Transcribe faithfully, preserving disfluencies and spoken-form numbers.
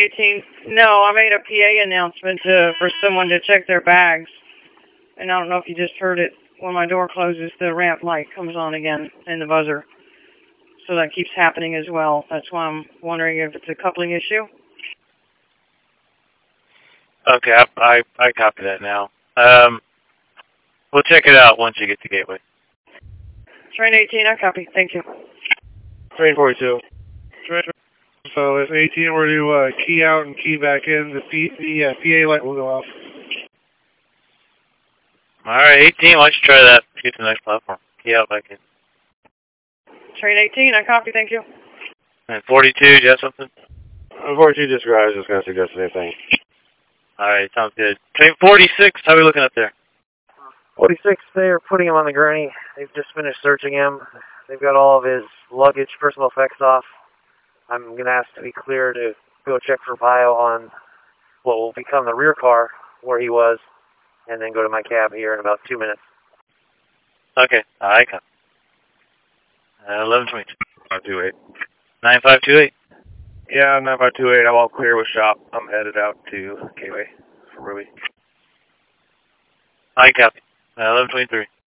eighteen. No, I made a P A announcement to, for someone to check their bags. And I don't know if you just heard it. When my door closes, the ramp light comes on again in the buzzer. So that keeps happening as well. That's why I'm wondering if it's a coupling issue. Okay, I, I, I copy that now. Um, we'll check it out once you get to Gateway. Train eighteen, I copy. Thank you. Train forty-two. Train, so if eighteen were to uh, key out and key back in, the, P, the uh, P A light will go off. All right, eighteen, why don't you try that? Get to the next platform. Key out back in. Train eighteen, I copy. Thank you. And forty-two, do you have something? forty-two just arrived. I was just going to suggest the same thing. All right, sounds good. Train forty-six, how are we looking up there? forty-six, they're putting him on the gurney. They've just finished searching him. They've got all of his luggage, personal effects off. I'm going to ask to be clear to go check for bio on what will become the rear car where he was, and then go to my cab here in about two minutes. Okay, all right, come. Uh, eleven twenty-two. five two eight. nine five two eight. Yeah, nine five two eight. I'm all clear with shop. I'm headed out to Gateway for Ruby. I copy. Uh, eleven twenty-three.